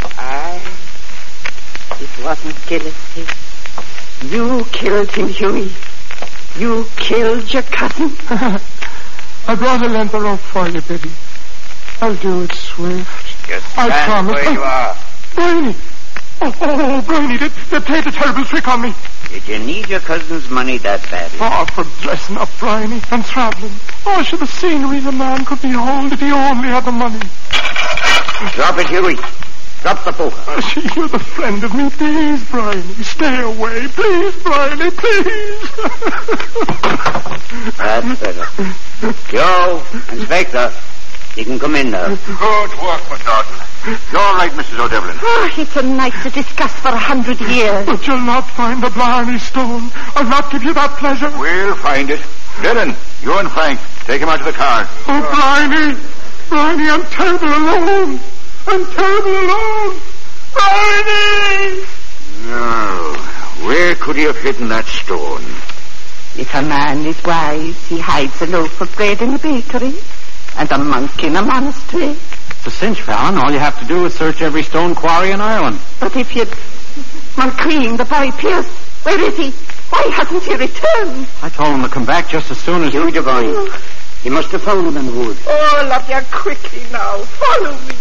It wasn't Gillespie. You killed him, Huey. You killed your cousin. I brought a length of rope for you, Biddy. I'll do it swift. Just I promise. where you are. Bryony. Oh, Bryony, they played a terrible trick on me. Did you need your cousin's money that badly? Oh, for dressing up, Bryony, and travelling. Oh, should the scenery the man could behold if he only had the money. Drop it, Huey. Drop the boat. Oh, you're the friend of me. Please, Bryony, stay away. Please, Bryony, please. That's better. Joe, Inspector, you can come in now. Good work, McNaughton. You're all right, Mrs. O'Devlin. Oh, it's a night to discuss for 100 years. But you'll not find the Blarney Stone. I'll not give you that pleasure. We'll find it. Dillon, you and Frank, take him out to the car. Oh, Bryony, I'm terrible alone. I'm terrible alone. Briney! No. Where could he have hidden that stone? If a man is wise, he hides a loaf of bread in a bakery and a monk in a monastery. It's a cinch, Fallon. All you have to do is search every stone quarry in Ireland. But if you'd... Mulqueen, the boy Pierce, where is he? Why hasn't he returned? I told him to come back just as soon as... You, Devine. You must have found him in the wood. Oh, love you quickly now. Follow me.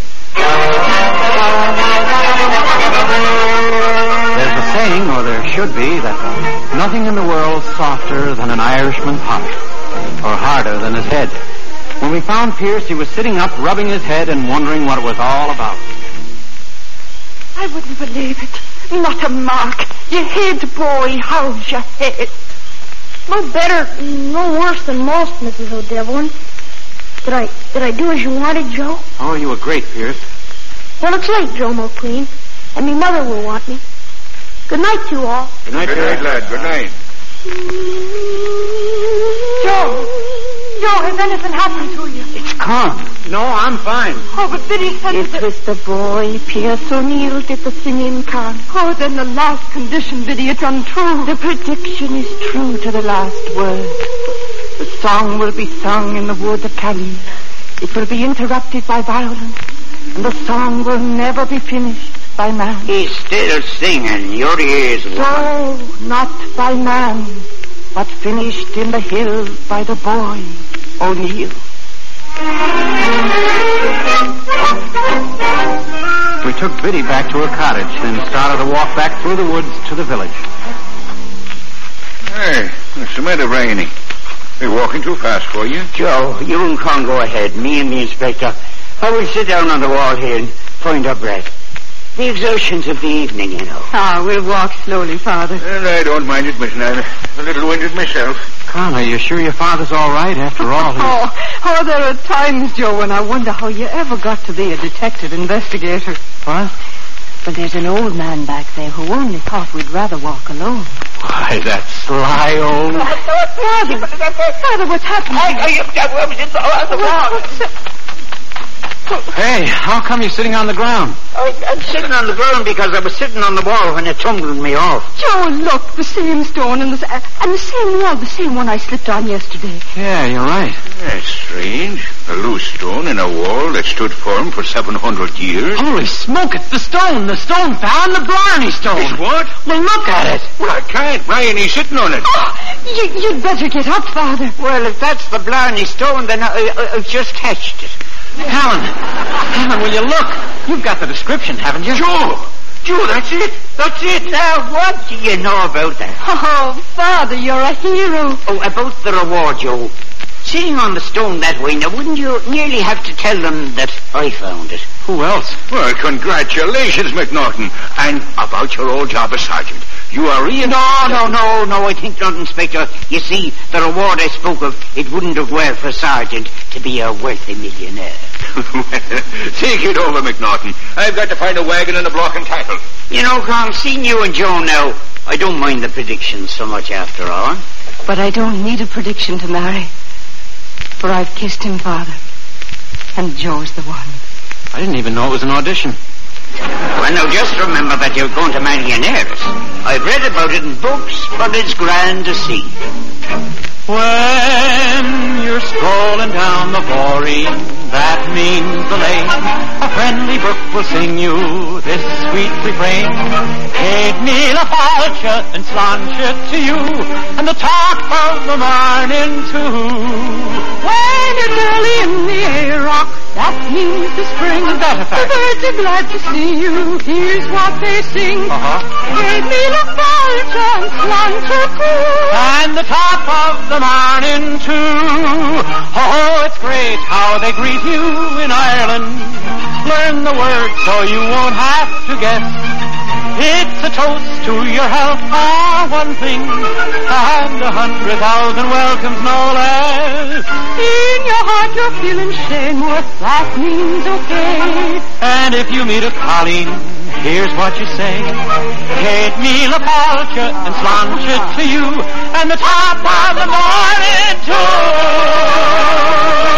There's a saying, or there should be, that nothing in the world's softer than an Irishman's heart, or harder than his head. When we found Pierce, he was sitting up, rubbing his head and wondering what it was all about. I wouldn't believe it. Not a mark. You hid, boy. How's your head? No better, no worse than most, Mrs. O'Devlin. Did I do as you wanted, Joe? Oh, you were great, Pierce. Well, it's late, Joe Mulqueen, and me mother will want me. Good night to you all. Good night, lad. Good night. Joe, has anything happened to you? It's calm. No, I'm fine. Oh, but Biddy said It was the boy, Pierce O'Neill, did the singing, Con. Oh, then the last condition, Biddy, it's untrue. The prediction is true to the last word. The song will be sung in the wood of Cali. It will be interrupted by violence, and the song will never be finished by man. He's still singing. Your ears, woman. So, not by man, but finished in the hills by the boy, O'Neill. We took Biddy back to her cottage, then started to walk back through the woods to the village. Hey, what's the matter, Rainey? You're walking too fast for you. Joe, you and Con go ahead. Me and the inspector. I will sit down on the wall here and find our breath. The exertions of the evening, you know. We'll walk slowly, Father. Well, I don't mind it, Miss Nana. A little winded myself. Con, are you sure your father's all right after all? There are times, Joe, when I wonder how you ever got to be a detective investigator. What? But there's an old man back there who only thought we'd rather walk alone. Why, that sly old... Father, what's happening? Hey, how come you're sitting on the ground? I'm sitting on the ground because I was sitting on the wall when it tumbled me off. Joe, look, the same stone and the same wall, the same one I slipped on yesterday. Yeah, you're right. That's strange. A loose stone in a wall that stood firm for 700 years. Holy smoke, it's the stone found, the Blarney stone. It's what? Well, look at it. Well, I can't. Brian, he's sitting on it. Oh, you'd better get up, Father. Well, if that's the Blarney stone, then I've just touched it. Helen, will you look? You've got the description, haven't you? Joe, that's it. Now, what do you know about that? Oh, Father, you're a hero. Oh, about the reward, Joe. Sitting on the stone that way, now wouldn't you nearly have to tell them that I found it? Who else? Well, congratulations, McNaughton. And about your old job as sergeant. You are No, I think not, Inspector. You see, the reward I spoke of, it wouldn't have well for a sergeant to be a wealthy millionaire. Take it over, McNaughton. I've got to find a wagon and a block and tackle. You know, Con, seeing you and Joe now, I don't mind the predictions so much after all. But I don't need a prediction to marry. For I've kissed him, Father. And Joe's the one. I didn't even know it was an audition. Well, now, just remember that you're going to marry an heiress. I've read about it in books, but it's grand to see. When you're strolling down the Boreen, that means the lane, a friendly brook will sing you this sweet refrain. Haid me la falcha and slancha to you, and the talk of the morning too. When it's early in the Ayrock, that means the spring. The birds are glad to see you. Here's what they sing. Haid me la falcha and slancha too, and the top of the morning too. Oh, it's great how they greet you in Ireland. Learn the words so you won't have to guess. It's a toast to your health for one thing, and 100,000 welcomes no less. In your heart you're feeling shameworth, that means okay. And if you meet a colleen, here's what you say. Kate me la palcha and slancha to you, and the top of the morning too.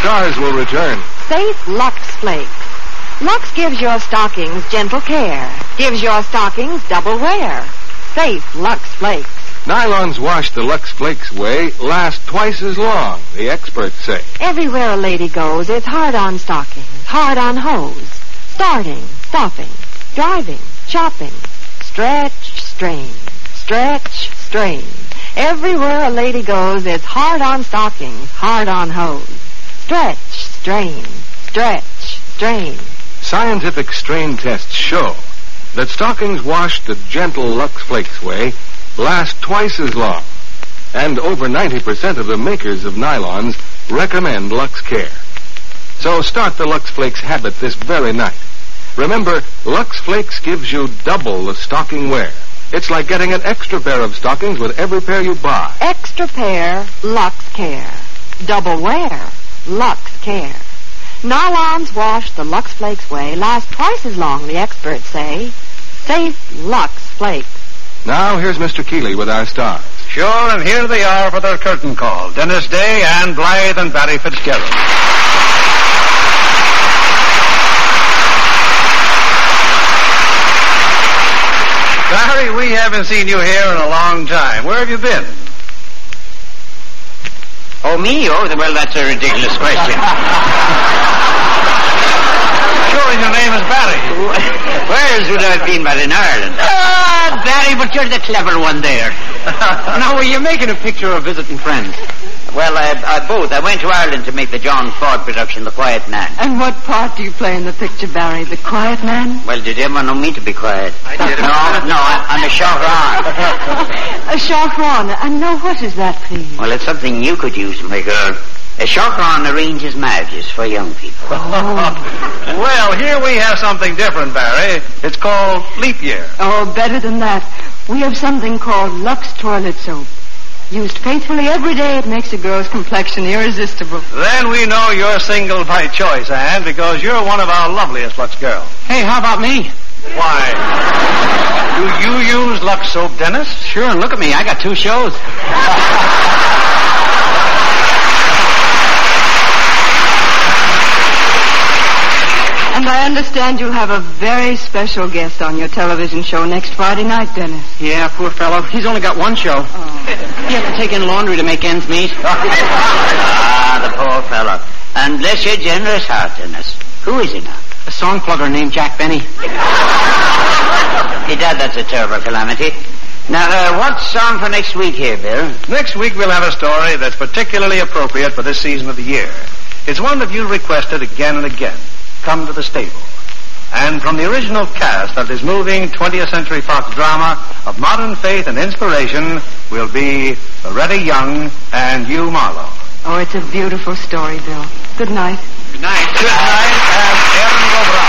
stars will return. Safe Lux Flakes. Lux gives your stockings gentle care. Gives your stockings double wear. Safe Lux Flakes. Nylons washed the Lux Flakes way last twice as long, the experts say. Everywhere a lady goes, it's hard on stockings, hard on hose. Starting, stopping, driving, shopping. Stretch, strain, stretch, strain. Everywhere a lady goes, it's hard on stockings, hard on hose. Stretch, strain, stretch, strain. Scientific strain tests show that stockings washed the gentle Lux Flakes way last twice as long. And over 90% of the makers of nylons recommend Lux Care. So start the Lux Flakes habit this very night. Remember, Lux Flakes gives you double the stocking wear. It's like getting an extra pair of stockings with every pair you buy. Extra pair, Lux Care. Double wear, Lux Care. Nylons washed the Lux Flakes way last twice as long, the experts say. Safe Lux Flakes. Now, here's Mr. Keeley with our stars. Sure, and here they are for their curtain call. Dennis Day and Blythe and Barry Fitzgerald. Barry, we haven't seen you here in a long time. Where have you been? Oh, me? Oh, well, that's a ridiculous question. Surely your name is Barry. Where else would I have been but in Ireland? Barry, but you're the clever one there. Now, were you making a picture or visiting friends? Well, both. I went to Ireland to make the John Ford production, The Quiet Man. And what part do you play in the picture, Barry? The quiet man? Well, did anyone know me to be quiet? I did. No, I'm a chauffeur. A chauffeur. And now what is that, please? Well, it's something you could use, my girl. A chauffeur arranges marriages for young people. Oh. Well, here we have something different, Barry. It's called Leap Year. Oh, better than that. We have something called Lux Toilet Soap. Used faithfully every day, it makes a girl's complexion irresistible. Then we know you're single by choice, Anne, because you're one of our loveliest Lux girls. Hey, how about me? Why? Do you use Lux soap, Dennis? Sure, and look at me. I got 2 shows. And I understand you'll have a very special guest on your television show next Friday night, Dennis. Yeah, poor fellow. He's only got 1 show. Oh. He has to take in laundry to make ends meet. The poor fellow. And bless your generous heart, Dennis. Who is he now? A song plugger named Jack Benny. Bedad, that's a terrible calamity. Now, what's on for next week here, Bill? Next week we'll have a story that's particularly appropriate for this season of the year. It's one that you requested again and again. Come to the Stable. And from the original cast of this moving 20th Century Fox drama of modern faith and inspiration will be Loretta Young and Hugh Marlowe. Oh, it's a beautiful story, Bill. Good night. Good night. Good night, and Aaron Gobra.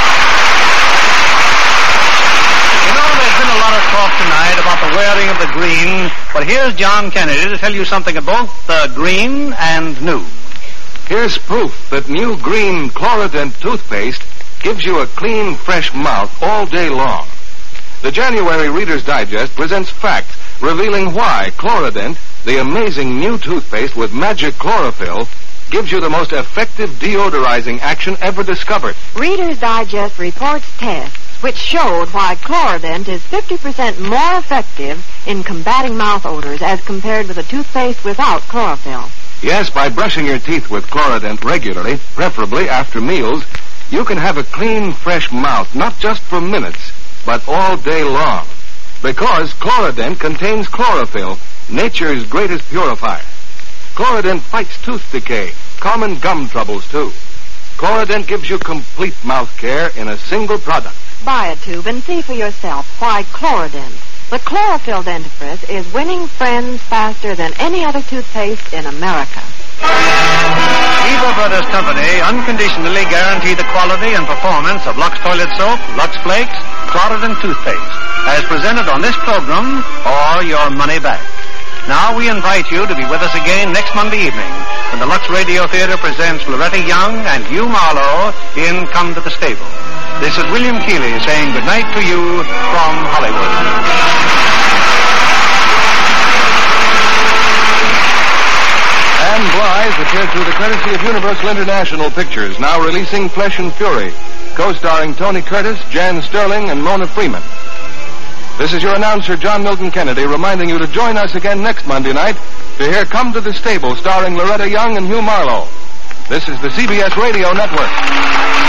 You know, there's been a lot of talk tonight about the wearing of the green, but here's John Kennedy to tell you something about the green and new. Here's proof that new green Chlorodent toothpaste gives you a clean, fresh mouth all day long. The January Reader's Digest presents facts revealing why Chlorodent, the amazing new toothpaste with magic chlorophyll, gives you the most effective deodorizing action ever discovered. Reader's Digest reports tests which showed why Chlorodent is 50% more effective in combating mouth odors as compared with a toothpaste without chlorophyll. Yes, by brushing your teeth with Chlorodent regularly, preferably after meals, you can have a clean, fresh mouth, not just for minutes, but all day long. Because Chlorodent contains chlorophyll, nature's greatest purifier. Chlorodent fights tooth decay, common gum troubles, too. Chlorodent gives you complete mouth care in a single product. Buy a tube and see for yourself why Chlorodent, the chlorophyll dentifrice, is winning friends faster than any other toothpaste in America. Eagle Brothers Company unconditionally guarantee the quality and performance of Lux Toilet Soap, Lux Flakes, Chlorodent Toothpaste, as presented on this program, or your money back. Now we invite you to be with us again next Monday evening when the Lux Radio Theater presents Loretta Young and Hugh Marlowe in Come to the Stable. This is William Keeley saying good night to you from Hollywood. And Eyes appeared through the courtesy of Universal International Pictures, now releasing Flesh and Fury, co-starring Tony Curtis, Jan Sterling, and Mona Freeman. This is your announcer, John Milton Kennedy, reminding you to join us again next Monday night to hear Come to the Stable, starring Loretta Young and Hugh Marlowe. This is the CBS Radio Network.